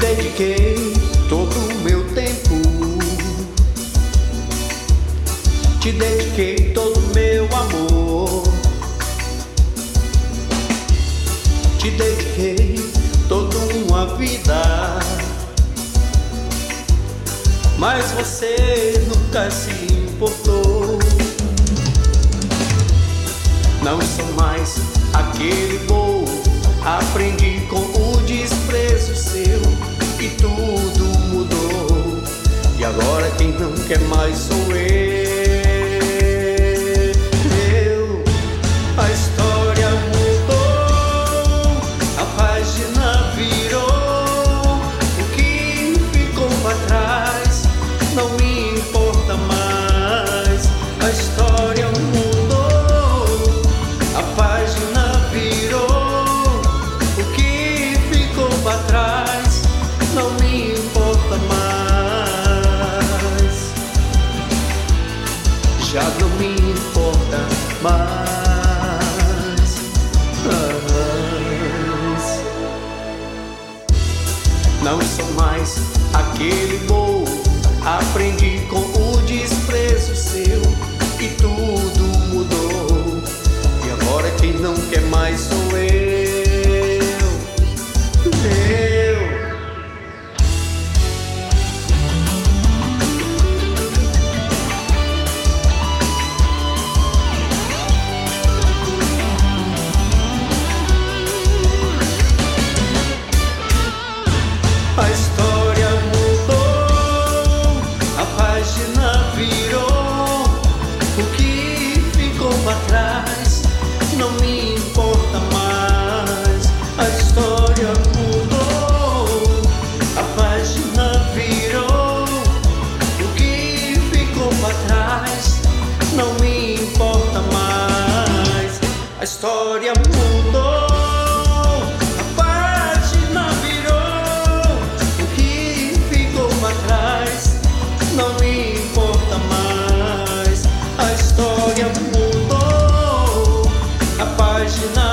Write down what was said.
dediquei todo o meu tempo, te dediquei todo o meu amor, te dediquei toda uma vida, mas você nunca se importou. Não sou mais aquele bobo, aprendi com o desprezo seu e tudo mudou. E agora quem não quer mais sou eu. A história mudou, a página virou, o que ficou pra trás não me importa mais. A história mudou, a página virou, o que ficou pra trás não me importa mais. Já não me importa mais. Não sou mais aquele bobo, aprendi com o desprezo seu e tudo mudou. E agora quem não quer mais sou eu. A história mudou, a página virou, o que ficou pra trás não me importa mais. A história mudou, a página virou, o que ficou pra trás não me importa mais. A história mudou, a página virou, o que ficou pra trás não me importa mais. A história mudou, a página